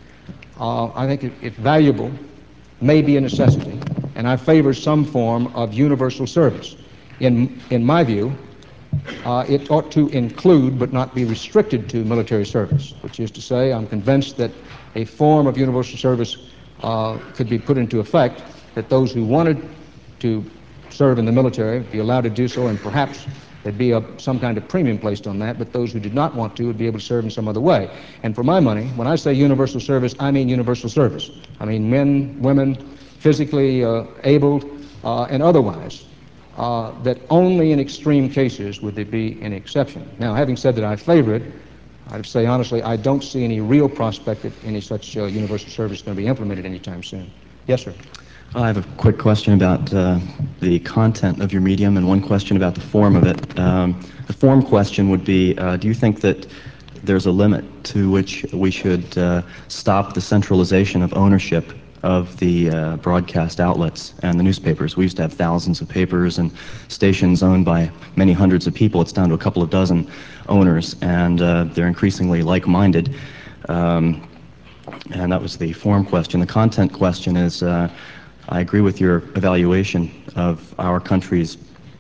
uh, I think it, it's valuable, may be a necessity, and I favor some form of universal service. In in my view, uh, it ought to include but not be restricted to military service, which is to say, I'm convinced that a form of universal service uh, could be put into effect, that those who wanted to serve in the military be allowed to do so, and perhaps there'd be a, some kind of premium placed on that, but those who did not want to would be able to serve in some other way. And for my money, when I say universal service, I mean universal service. I mean men, women, physically uh, abled, uh, and otherwise. uh, that only in extreme cases would there be an exception. Now, having said that I favor it, I'd say honestly, I don't see any real prospect that any such uh, universal service is going to be implemented anytime soon. Yes, sir. I have a quick question about uh, the content of your medium and one question about the form of it. Um, the form question would be, uh, do you think that there's a limit to which we should uh, stop the centralization of ownership of the uh, broadcast outlets and the newspapers? We used to have thousands of papers and stations owned by many hundreds of people. It's down to a couple of dozen owners, and uh, they're increasingly like-minded. Um, and that was the form question. The content question is, uh, I agree with your evaluation of our country's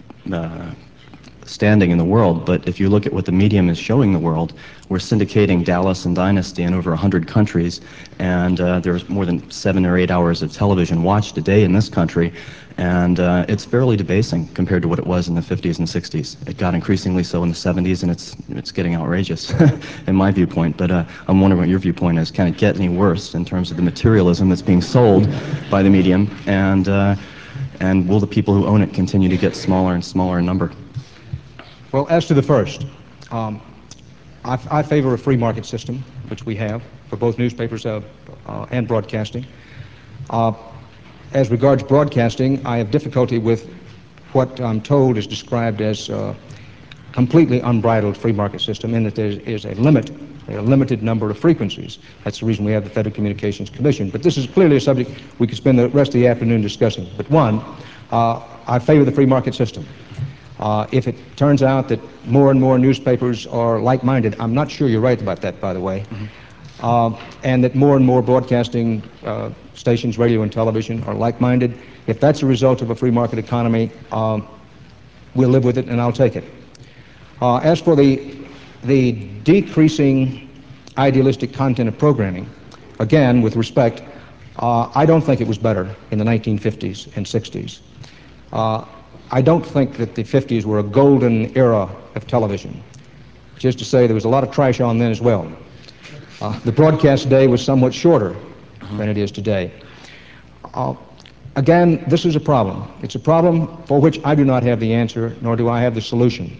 uh, standing in the world, but if you look at what the medium is showing the world, we're syndicating Dallas and Dynasty in over one hundred countries, and uh, there's more than seven or eight hours of television watched a day in this country, and uh, it's fairly debasing compared to what it was in the fifties and sixties. It got increasingly so in the seventies, and it's it's getting outrageous in my viewpoint, but uh, I'm wondering what your viewpoint is. Can it get any worse in terms of the materialism that's being sold by the medium, and, uh, and will the people who own it continue to get smaller and smaller in number? Well, as to the first, um, I, I favor a free market system, which we have for both newspapers uh, uh, and broadcasting. Uh, as regards broadcasting, I have difficulty with what I'm told is described as a completely unbridled free market system, in that there is a limit, a limited number of frequencies. That's the reason we have the Federal Communications Commission. But this is clearly a subject we could spend the rest of the afternoon discussing. But one, uh, I favor the free market system. Uh, if it turns out that more and more newspapers are like-minded, I'm not sure you're right about that, by the way, mm-hmm. uh, and that more and more broadcasting uh, stations, radio and television, are like-minded, if that's a result of a free market economy, uh, we'll live with it and I'll take it. Uh, as for the, the decreasing idealistic content of programming, again, with respect, uh, I don't think it was better in the nineteen fifties and sixties. Uh, I don't think that the fifties were a golden era of television. Just to say, there was a lot of trash on then as well. Uh, the broadcast day was somewhat shorter than it is today. Uh, again, this is a problem. It's a problem for which I do not have the answer, nor do I have the solution.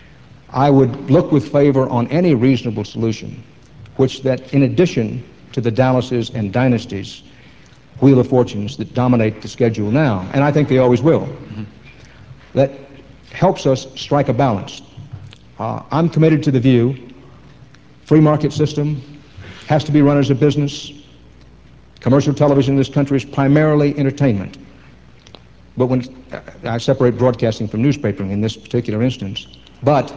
I would look with favor on any reasonable solution, which that in addition to the Dallases and Dynasties, Wheel of Fortunes that dominate the schedule now, and I think they always will, mm-hmm. that helps us strike a balance. Uh, I'm committed to the view, free market system has to be run as a business. Commercial television in this country is primarily entertainment. But when uh, I separate broadcasting from newspapering in this particular instance, but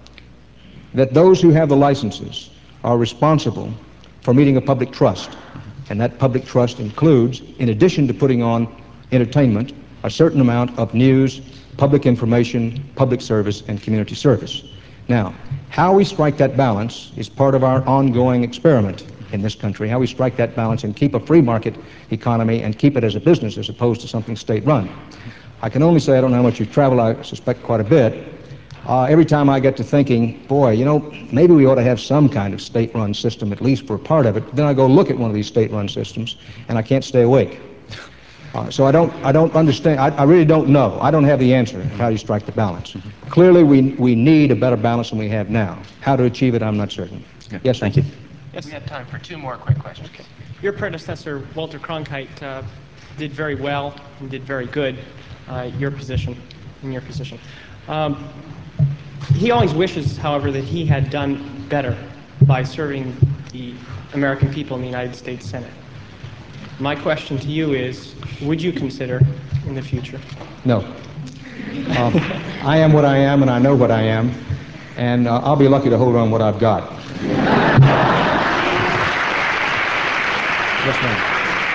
that those who have the licenses are responsible for meeting a public trust, and that public trust includes, in addition to putting on entertainment, a certain amount of news, public information, public service, and community service. Now, how we strike that balance is part of our ongoing experiment in this country, how we strike that balance and keep a free market economy and keep it as a business as opposed to something state-run. I can only say, I don't know how much you've traveled, I suspect quite a bit. Uh, every time I get to thinking, boy, you know, maybe we ought to have some kind of state-run system, at least for a part of it, then I go look at one of these state-run systems, and I can't stay awake. Uh, so I don't, I don't understand, I, I really don't know. I don't have the answer of how you strike the balance. Mm-hmm. Clearly, we, we need a better balance than we have now. How to achieve it, I'm not certain. Yeah. Yes, thank you. Yes, we have time for two more quick questions. Okay. Your predecessor, Walter Cronkite, uh, did very well and did very good uh, your position, in your position. Um, he always wishes, however, that he had done better by serving the American people in the United States Senate. My question to you is, would you consider in the future? No. Um, I am what I am, and I know what I am, and uh, I'll be lucky to hold on what I've got. Yes, ma'am.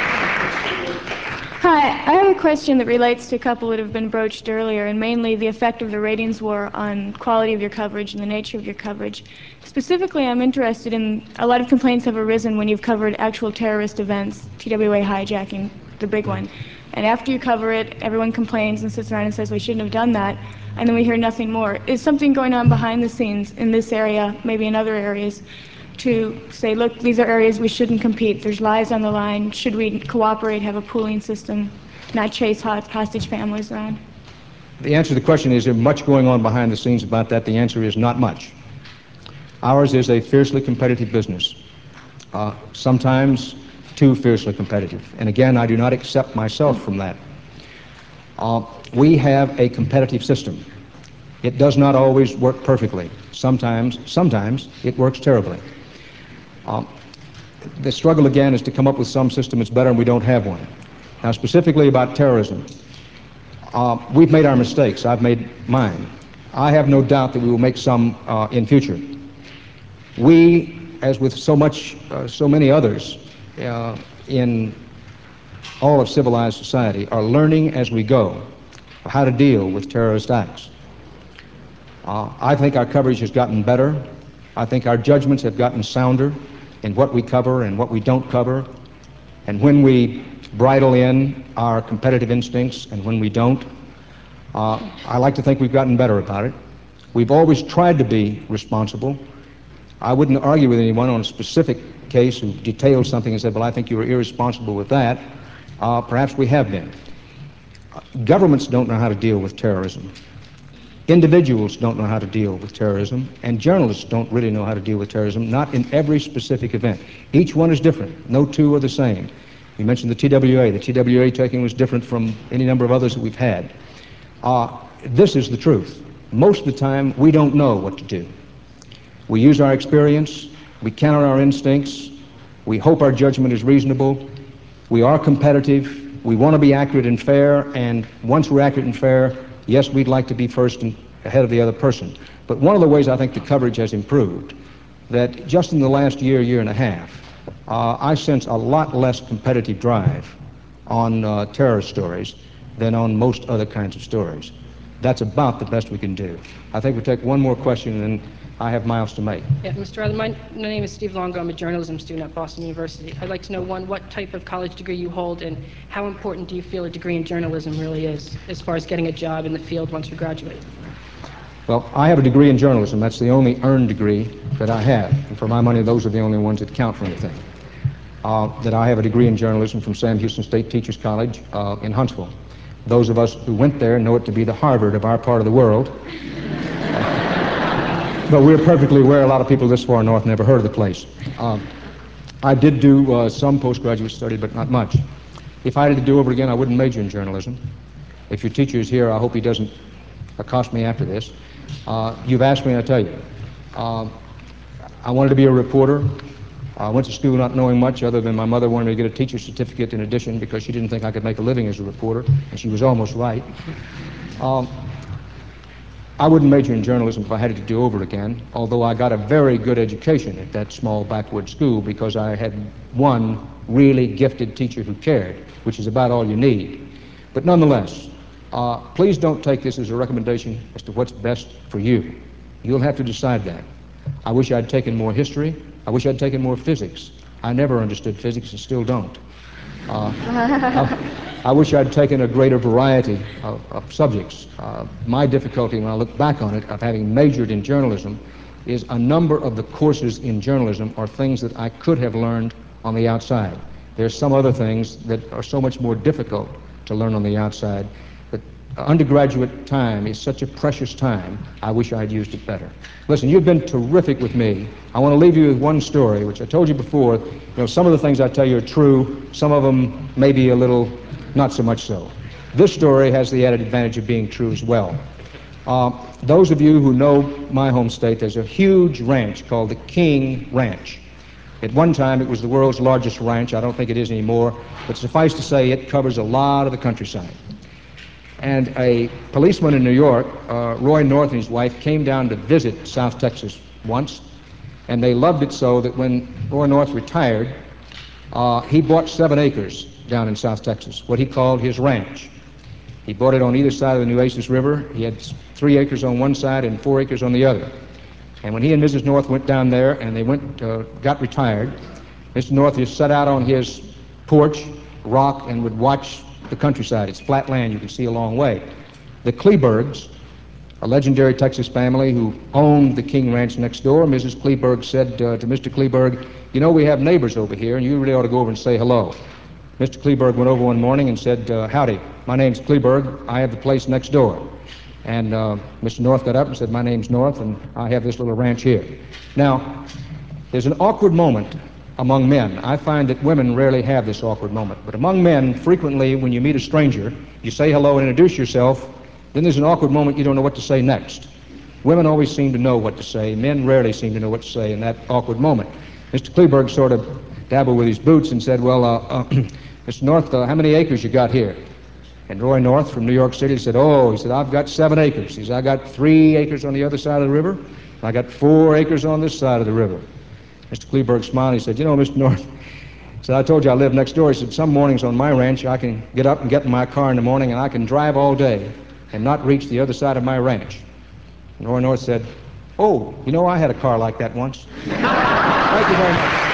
Hi, I have a question that relates to a couple that have been broached earlier, and mainly the effect of the ratings war on quality of your coverage and the nature of your coverage. Specifically, I'm interested in, a lot of complaints have arisen when you've covered actual terrorist events, T W A hijacking, the big one. And after you cover it, everyone complains and sits around and says we shouldn't have done that, and then we hear nothing more. Is something going on behind the scenes in this area, maybe in other areas, to say, look, these are areas we shouldn't compete, there's lives on the line, should we cooperate, have a pooling system, not chase hostage families around? The answer to the question, is there much going on behind the scenes about that? The answer is not much. Ours is a fiercely competitive business, uh, sometimes too fiercely competitive. And again, I do not accept myself from that. Uh, we have a competitive system. It does not always work perfectly. Sometimes, sometimes it works terribly. Um, the struggle again is to come up with some system that's better, and we don't have one. Now, specifically about terrorism, uh, we've made our mistakes. I've made mine. I have no doubt that we will make some uh, in future. We, as with so much, uh, so many others uh, in all of civilized society, are learning as we go how to deal with terrorist acts. Uh, I think our coverage has gotten better. I think our judgments have gotten sounder in what we cover and what we don't cover, and when we bridle in our competitive instincts and when we don't. Uh, I like to think we've gotten better about it. We've always tried to be responsible. I wouldn't argue with anyone on a specific case who detailed something and said, well, I think you were irresponsible with that. Uh, perhaps we have been. Uh, governments don't know how to deal with terrorism. Individuals don't know how to deal with terrorism, and journalists don't really know how to deal with terrorism, not in every specific event. Each one is different. No two are the same. You mentioned the T W A. The T W A taking was different from any number of others that we've had. Uh, this is the truth. Most of the time, we don't know what to do. We use our experience, we count on our instincts, we hope our judgment is reasonable, we are competitive, we want to be accurate and fair, and once we're accurate and fair, yes, we'd like to be first and ahead of the other person. But one of the ways I think the coverage has improved, that just in the last year, year and a half, uh, I sense a lot less competitive drive on uh, terror stories than on most other kinds of stories. That's about the best we can do. I think we'll take one more question, and then I have miles to make. Yeah, Mister Adler, my, my name is Steve Longo. I'm a journalism student at Boston University. I'd like to know, one, what type of college degree you hold, and how important do you feel a degree in journalism really is, as far as getting a job in the field once you graduate? Well, I have a degree in journalism. That's the only earned degree that I have. And for my money, those are the only ones that count for anything. Uh, that I have a degree in journalism from Sam Houston State Teachers College uh, in Huntsville. Those of us who went there know it to be the Harvard of our part of the world. But we're perfectly aware a lot of people this far north never heard of the place. Um, I did do uh, some postgraduate study, but not much. If I had to do over again, I wouldn't major in journalism. If your teacher is here, I hope he doesn't accost me after this. Uh, you've asked me, and I tell you. Uh, I wanted to be a reporter. I went to school not knowing much other than my mother wanted me to get a teacher's certificate in addition because she didn't think I could make a living as a reporter, and she was almost right. Um, I wouldn't major in journalism if I had it to do over again, although I got a very good education at that small backwoods school because I had one really gifted teacher who cared, which is about all you need. But nonetheless, uh, please don't take this as a recommendation as to what's best for you. You'll have to decide that. I wish I'd taken more history. I wish I'd taken more physics. I never understood physics and still don't. Uh, I, I wish I'd taken a greater variety of, of subjects. Uh, my difficulty when I look back on it of having majored in journalism is a number of the courses in journalism are things that I could have learned on the outside. There's some other things that are so much more difficult to learn on the outside. But undergraduate time is such a precious time, I wish I had used it better. Listen, you've been terrific with me. I want to leave you with one story, which I told you before. You know, some of the things I tell you are true. Some of them may be a little not so much so. This story has the added advantage of being true as well. Uh, those of you who know my home state, there's a huge ranch called the King Ranch. At one time, it was the world's largest ranch. I don't think it is anymore, but suffice to say, it covers a lot of the countryside. And a policeman in New York, uh, Roy North and his wife, came down to visit South Texas once, and they loved it so that when Roy North retired, uh, he bought seven acres down in South Texas, what he called his ranch. He bought it on either side of the Nueces River. He had three acres on one side and four acres on the other. And when he and Missus North went down there and they went, uh, got retired, Mister North just sat out on his porch, rock, and would watch the countryside. It's flat land, you can see a long way. The Klebergs, a legendary Texas family who owned the King Ranch next door, Missus Kleberg said uh, to Mister Kleberg, you know, we have neighbors over here, and you really ought to go over and say hello. Mister Kleberg went over one morning and said, uh, howdy, my name's Kleberg, I have the place next door. And uh, Mister North got up and said, my name's North, and I have this little ranch here. Now, there's an awkward moment among men. I find that women rarely have this awkward moment. But among men, frequently, when you meet a stranger, you say hello and introduce yourself, then there's an awkward moment you don't know what to say next. Women always seem to know what to say. Men rarely seem to know what to say in that awkward moment. Mister Kleberg sort of dabbled with his boots and said, well, uh, uh, Mister North, uh, how many acres you got here? And Roy North from New York City said, oh, he said, I've got seven acres. He said, I got three acres on the other side of the river. I got four acres on this side of the river. Mister Kleberg smiled. He said, you know, Mister North, he said, I told you I live next door. He said, some mornings on my ranch, I can get up and get in my car in the morning, and I can drive all day and not reach the other side of my ranch. And Roy North said, oh, you know, I had a car like that once. Thank you very much.